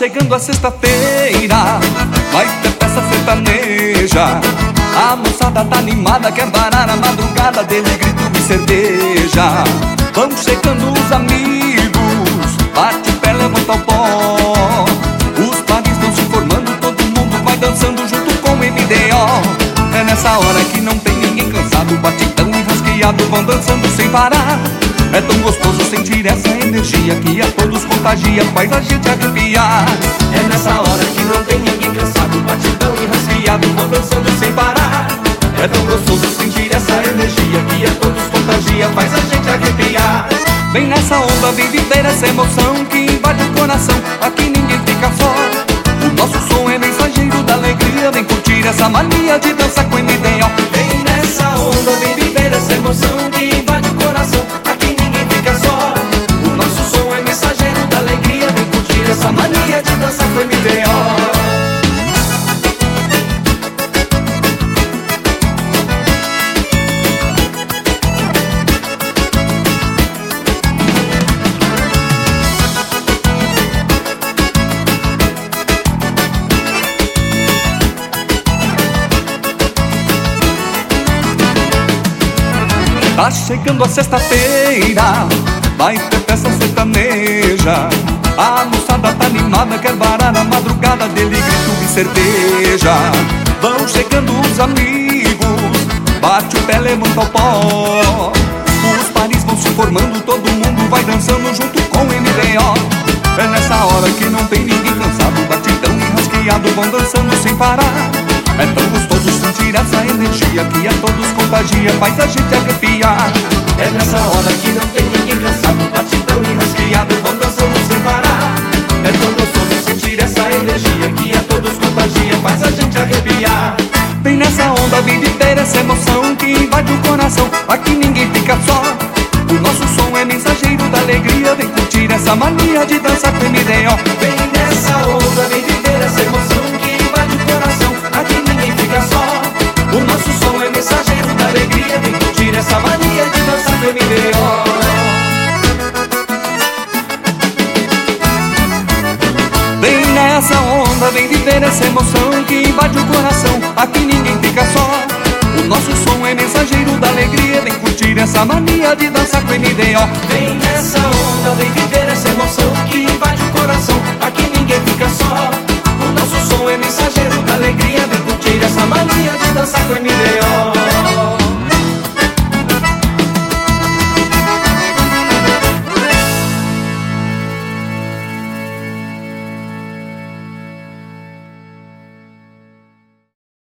chegando a sexta-feira, vai ter festa sertaneja. A moçada tá animada, quer varar a madrugada, dele grito e cerveja. Vão chegando os amigos, bate o pé, levanta o pó. Os pares vão se formando, todo mundo vai dançando junto com o MDO. É nessa hora que não tem ninguém cansado, batidão e rasqueado vão dançando sem parar. É tão gostoso sentir essa energia que a todos contagia, faz a gente arrepiar. É nessa hora que não tem ninguém cansado, batidão e rasqueado vão dançando sem parar. É tão gostoso sentir essa energia que a todos contagia, faz a gente arrepiar. Vem nessa onda, vem viver essa emoção que invade o coração, aqui ninguém fica só. O nosso som é mensageiro da alegria, vem curtir essa mania de dançar com MDO. Vem nessa onda, vem viver essa emoção que invade o coração, aqui ninguém fica só. O nosso som é mensageiro da alegria, vem curtir essa mania de dançar com MDO. Tá chegando a sexta-feira, vai ter festa sertaneja. A moçada tá animada, quer varar a madrugada, dele grito e cerveja. Vão chegando os amigos, bate o pé, levanta o pó. Os pares vão se formando, todo mundo vai dançando junto com o MDO. É nessa hora que não tem ninguém cansado, batidão e rasqueado vão dançando sem parar. É tão gostoso sentir essa energia que a todos contagia, faz a gente arrepiar. É nessa hora que não tem ninguém cansado, batidão e rasqueado vão dançando sem parar. É tão gostoso sentir essa energia que a todos contagia, faz a gente arrepiar. Vem nessa onda, vem viver essa emoção que invade o coração, aqui ninguém fica só. O nosso som é mensageiro da alegria, vem curtir essa mania de dançar com MDO. Vem nessa onda, vem viver essa emoção que invade o coração, aqui ninguém fica só. O nosso som é mensageiro da alegria, vem curtir essa mania de dançar com MDO. Vem nessa onda, vem viver essa emoção que invade o coração, aqui ninguém fica só. O nosso som é mensageiro da alegria, vem curtir essa mania de dançar com MDO. Vem nessa onda, vem viver